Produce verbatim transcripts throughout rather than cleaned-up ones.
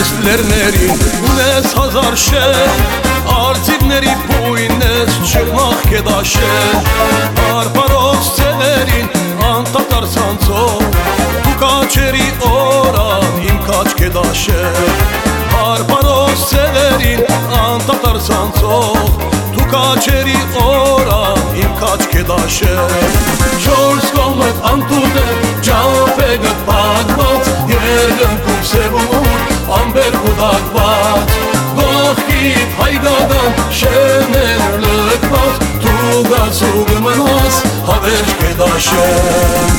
Ունես լերներին, ունես հազար շեն, արձիվների բույն ես չմախ կեդաշեն, բարբարոց ծեղերին անտատար սանցով, դու կաչերի օրան իմ կաչ կեդաշեն, բարբարոց ծեղերին անտատար սանցով, դու կաչերի օրան իմ կաչ կեդաշեն, չորս կողմդ անտուտել ճամպեգըտ պագված, երկնքում սևում ամբեր հուդակված, գողքիտ հայգական շերներ լկված, դու գացու գմնաս հավերջ կեդաշեն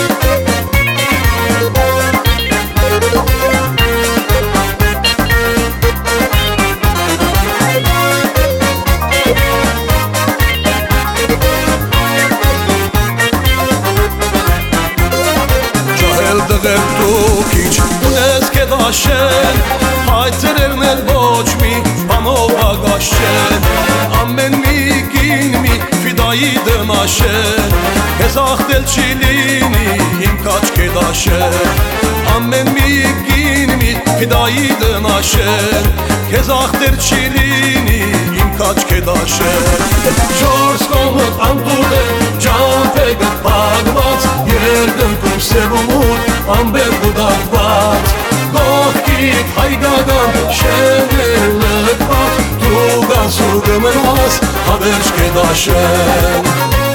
Դղեր դու քիչ ունես կեդաշեն, հայցերերն էլ ոչ մի բանով ագաշեն, ամեն մի կին մի ֆիդայի դնաշեն, ես ախտել չի լինի իմ կաչ կեդաշեն, ամեն մի կին մի ֆիդայի դնաշեն, ես ախտել չի լինի իմ կաչ կեդաշեն, չորս կողմդ անտուտել ճամպեգըտ պագված, երկնքում սևում ամբեր հուդակված, գողքիտ հայգական շերներ լկված, դու գացու գմնաս հավերջ կեդաշեն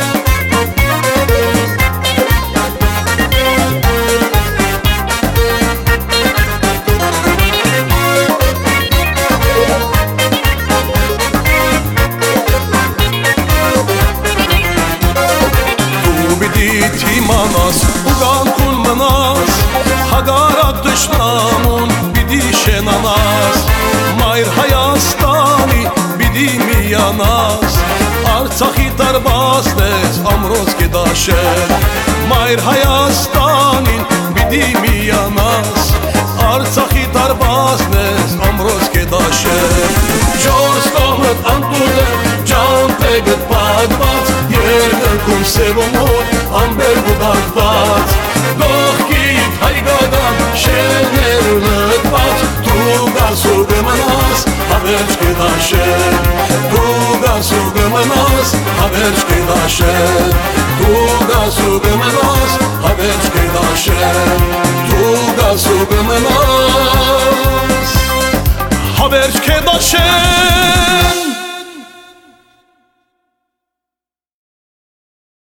Թիմանաս ու գանքուն մնաս, հագարակ դշնամուն բիդի շենանաս, մայր Հայաստանի բիդի միանաս, Արցախի տարբասն ես ամրոց կեդաշեն, մայր Հայաստանին բիդի միանաս, Արցախի տարբասն ես ամրոց կեդաշեն, չորս կողմդ անտուտել ճամպեգըտ պագված, երկնքում սևում ամբեր հուդակված, գողքիտ հայգական շերներ լկված, դու գացու գմնաս հավերջ կեդաշեն, դու գացու գմնաս հավերջ կեդաշեն, դու գացու գմնաս հավերջ կեդաշեն, դու գացու գմնաս հավերջ կեդաշեն